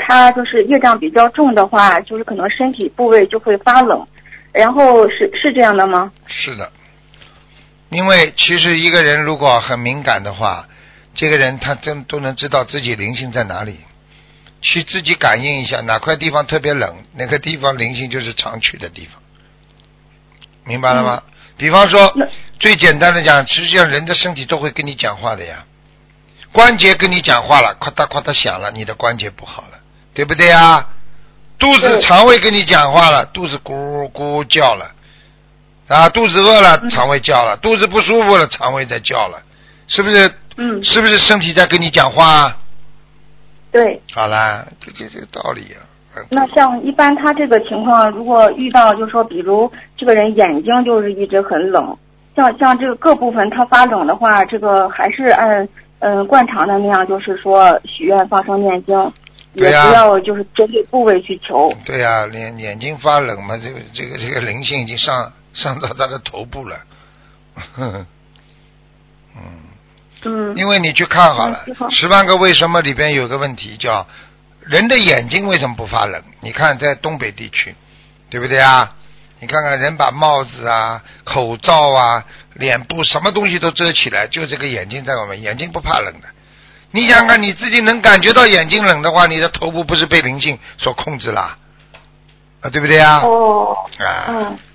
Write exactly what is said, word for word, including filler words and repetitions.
他就是业障比较重的话，就是可能身体部位就会发冷，然后是是这样的吗？ 是的，因为其实一个人如果很敏感的话，这个人他真都能知道自己灵性在哪里，去自己感应一下哪块地方特别冷，哪个地方灵性就是常去的地方，明白了吗？嗯、比方说最简单的讲，实际上人的身体都会跟你讲话的呀，关节跟你讲话了，夸嗒夸嗒响了，你的关节不好了，对不对啊？肚子肠胃跟你讲话了，肚子咕咕叫了啊，肚子饿了，肠胃叫了，肚子不舒服了，肠胃在叫了，是不是？ 嗯， 是不是身体在跟你讲话？ 对。 好啦，这这这个道理啊。 那像一般他这个情况，如果遇到就是说，比如这个人眼睛就是一直很冷，像像这个各部分他发冷的话，这个还是按嗯惯常的那样，就是说许愿放生念经，也不要就是针对部位去求。 对呀、啊，眼眼睛发冷嘛，这个这个这个灵性已经上上到他的头部了。呵呵嗯。 嗯。 因为你去看好了，嗯、十万个为什么里边有个问题叫人的眼睛为什么不发冷？你看在东北地区，对不对啊？你看看人把帽子啊、口罩啊、脸部什么东西都遮起来，就这个眼睛在我们眼睛不怕冷的。你想看你自己能感觉到眼睛冷的话，你的头部不是被灵性所控制了啊？对不对啊？ 哦。 啊。 嗯。